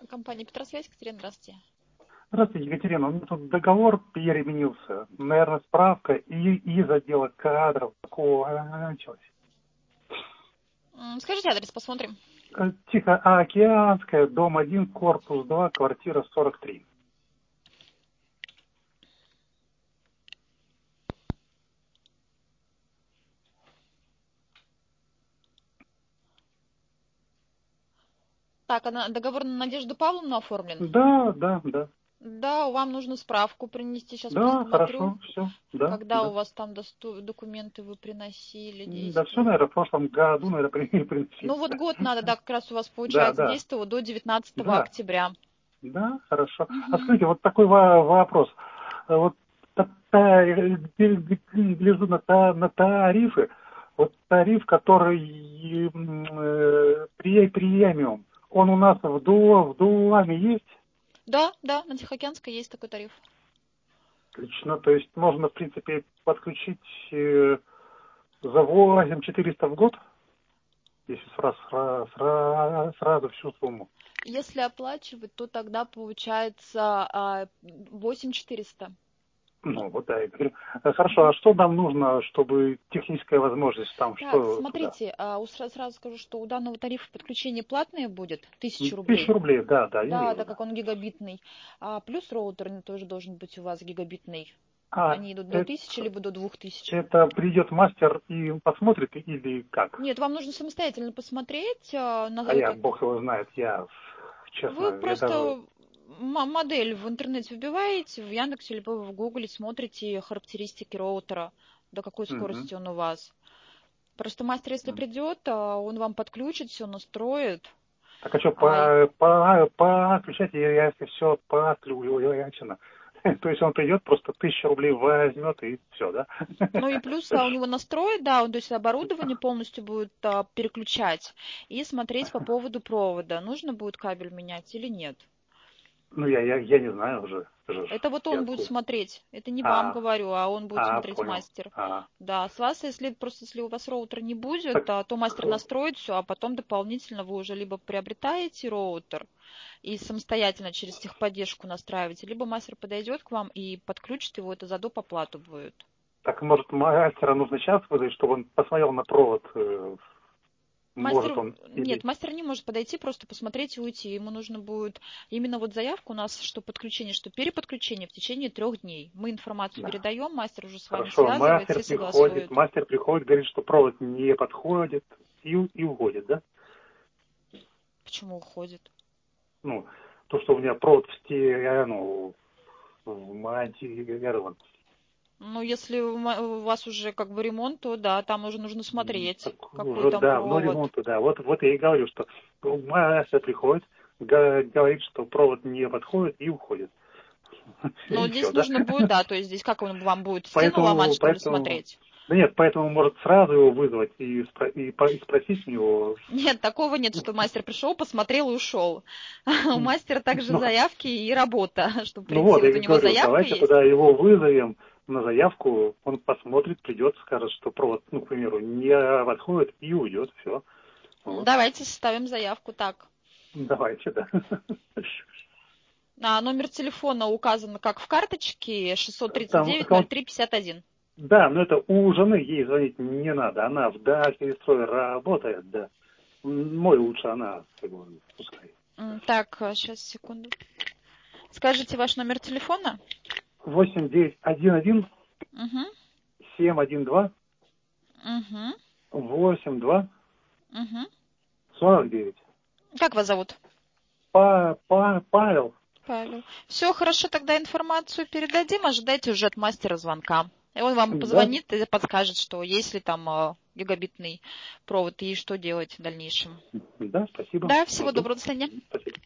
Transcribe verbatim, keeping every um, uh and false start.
Компания Петросвязь, Екатерина, здравствуйте. Здравствуйте, Екатерина. У меня тут договор переменился. Наверное, справка и из отдела кадров закончилась. Скажите адрес, посмотрим. Тихоокеанская, дом один, корпус два, квартира сорок три. Так, а договор на Надежду Павловну оформлен? Да, да, да. Да, вам нужно справку принести, сейчас Да, посмотрю. хорошо, все, да. Когда да. у вас там досту- документы вы приносили, Да, все, действия? наверное, в прошлом году, наверное, приносили. Ну вот год надо, да, как раз у вас Да, получается да, действовало до девятнадцатого да, октября. да, хорошо. А Угу. скажите, вот такой во- вопрос. Вот та- та- гляжу на, та- на тарифы. Вот тариф, который м, э, при- премиум, он у нас в ду в дуаме есть? Да, да, на Тихоокеанской есть такой тариф. Отлично. То есть можно, в принципе, подключить э, за восемь тысяч четыреста в год, если сразу, сразу, сразу всю сумму. Если оплачивать, то тогда получается восемь тысяч четыреста. Ну, вот да, я говорю. Хорошо, а что нам нужно, чтобы техническая возможность там, Так, что туда? смотрите, а, у- сра- сразу скажу, что у данного тарифа подключение платное будет, тысяча Тысячу рублей. рублей, да, да, я Да, вижу, так как да. он гигабитный. А, плюс роутер ну, тоже должен быть у вас гигабитный. А Они идут до это, тысячи, либо до двух тысяч. это придет мастер и посмотрит или как? Нет, вам нужно самостоятельно посмотреть. а, на А я, этот. бог его знает, я, Вы честно, я даже... просто м- модель в интернете вбиваете, в Яндексе, либо в Гугле смотрите характеристики роутера, до какой Мгм. скорости он у вас. Просто мастер, если придет, а, он вам подключит, все настроит. Так а что, А, по, по, подключать, я- если все подключено. То есть он придет, просто тысячу рублей возьмет и все, да? Ну и плюс а, у него настроить, да, он то есть оборудование полностью будет а, переключать и смотреть по поводу провода, нужно будет кабель менять или нет. Ну, я, я, я не знаю уже. уже ж, Это вот я он будет откуда. смотреть. Это не вам А, говорю, а он будет а, смотреть понял. мастер. А, Да, с вас, если просто если у вас роутера не будет, так, а, то мастер настроит все, а потом дополнительно вы уже либо приобретаете роутер и самостоятельно через техподдержку настраиваете, либо мастер подойдет к вам и подключит его, это за доп. Оплату будет. так, может, мастера нужно сейчас вызвать, чтобы он посмотрел на провод, э, может Мастер, он нет, или... мастер не может подойти, просто посмотреть и уйти. Ему нужно будет именно вот заявку у нас, что подключение, что переподключение в течение трех дней. Мы информацию Да. передаем, мастер уже с вами Хорошо, связывается мастер и приходит, согласует. мастер приходит, говорит, что провод не подходит и, и уходит, да? Почему уходит? Ну, то, что у меня провод в сте, ну, вмонтирован. Ну, если у ма- у вас уже как бы ремонт, то да, там уже нужно М, смотреть, Так какой уже там давно провод. ремонт, да. Вот, вот я и говорю, что мастер приходит, га- говорит, что провод не подходит и уходит. Но И здесь все, да? нужно будет, да, то есть здесь как он вам будет стену ломать, Поэтому, что ли, поэтому, смотреть? да нет, поэтому может сразу его вызвать и, спро- и, по- и спросить у него. Нет, такого нет, что мастер пришел, посмотрел и ушел. У М, мастера также Ну, заявки и работа, чтобы ну прийти. вот, я Вот у и него говорю, заявка давайте есть. тогда его вызовем на заявку, он посмотрит, придет, скажет, что провод, ну, к примеру, не подходит и уйдет, все. Вот, Давайте составим заявку так. давайте, да. А, номер телефона указан как в карточке шестьсот тридцать Там девять ноль аккаунт, три пятьдесят один. да, но это у жены, ей звонить не надо, она в даче строе работает, да. М, Мой лучше она, как бы, пускай. М, Так, сейчас, секунду. Скажите ваш номер телефона? восемь девять один один Угу, семь один два угу, восемь два угу. сорок девять. Как вас зовут? Па, па, Павел. Павел. Все, хорошо, тогда информацию передадим. Ожидайте уже от мастера звонка. И он вам Да, позвонит и подскажет, что есть ли там э, гигабитный провод и что делать в дальнейшем. да, спасибо. Да, всего Жду. доброго, до свидания. Спасибо.